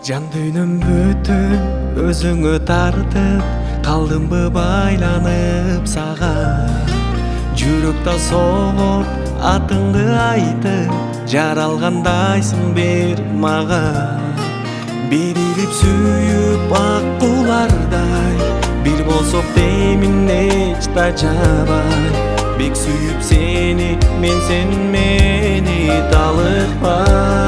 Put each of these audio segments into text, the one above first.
Жан дүйнөм бүтүн өзүңө тартып, калдымбы байланып сага. Жүрөктө согуп атыңды айтып, жаралгандайсың бир мага. Берилип сүйүп аккулардай, бир болсок деймин эч да жабай. Бек сүйүп сени, мен сен мени талыкпай.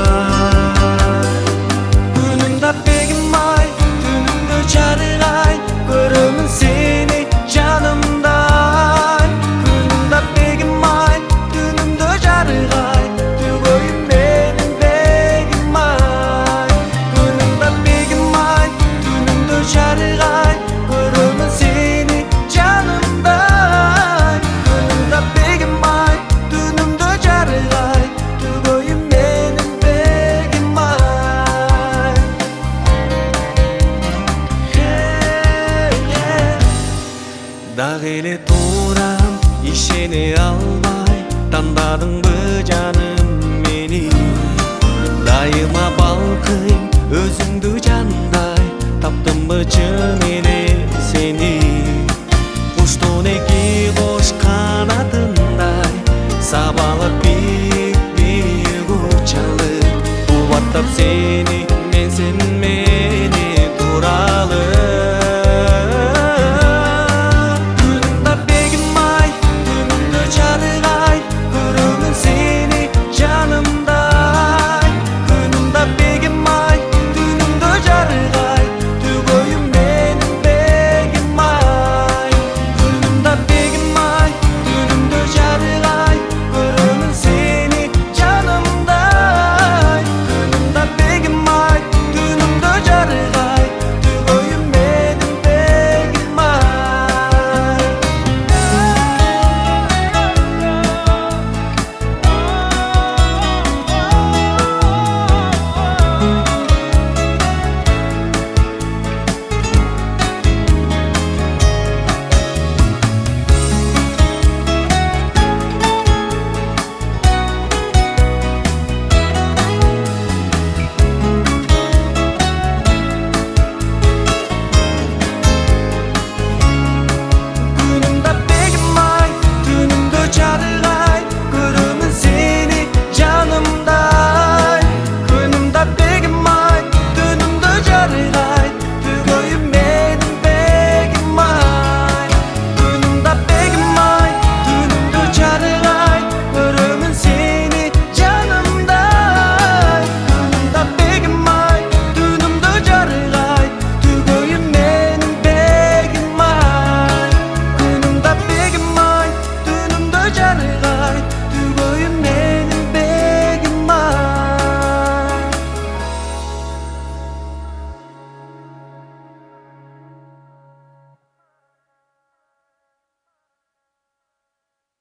Дагы эле турам, ишене албай, тандадыңбы жаным мени. Дайыма балкыйм өзүңдү жандай, таптымбы чын эле сени. Куштун эки кош канатындай, сабалып биик биик учалып, кубаттап сени, мен сен